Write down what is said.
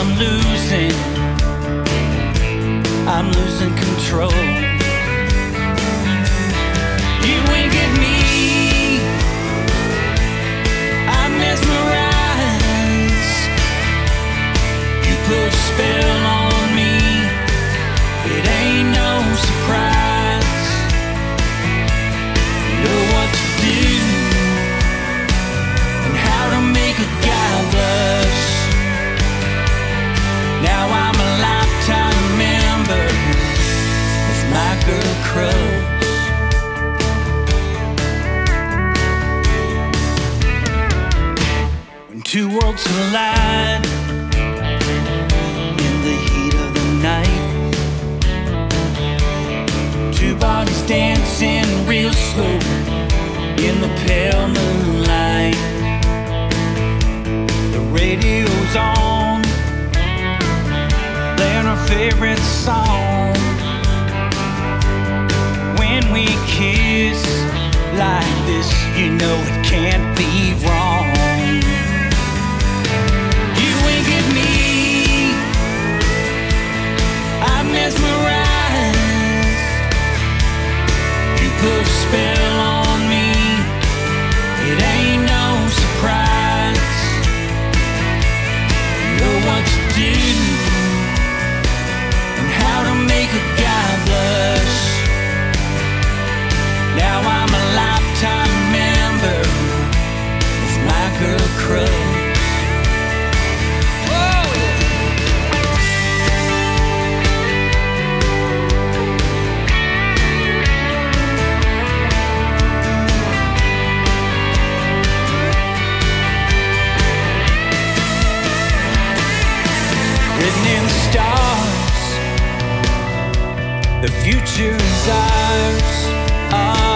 I'm losing control. You wink at me, I'm mesmerized. You put a spell on me, it ain't no surprise. You know what to do and how to make a guy blush. Now I'm a lifetime member of my girl Crows. When two worlds collide in the heat of the night, two bodies dancing real slow in the pale moonlight. The radio's on, playing our favorite song. When we kiss like this, you know it can't be wrong. You wink at me, I'm mesmerized. You put a spell on me, it ain't no surprise. You know what to do and how to make a guy blush. Now I'm a lifetime member of my girl Crow. Written in the stars, the future is ours.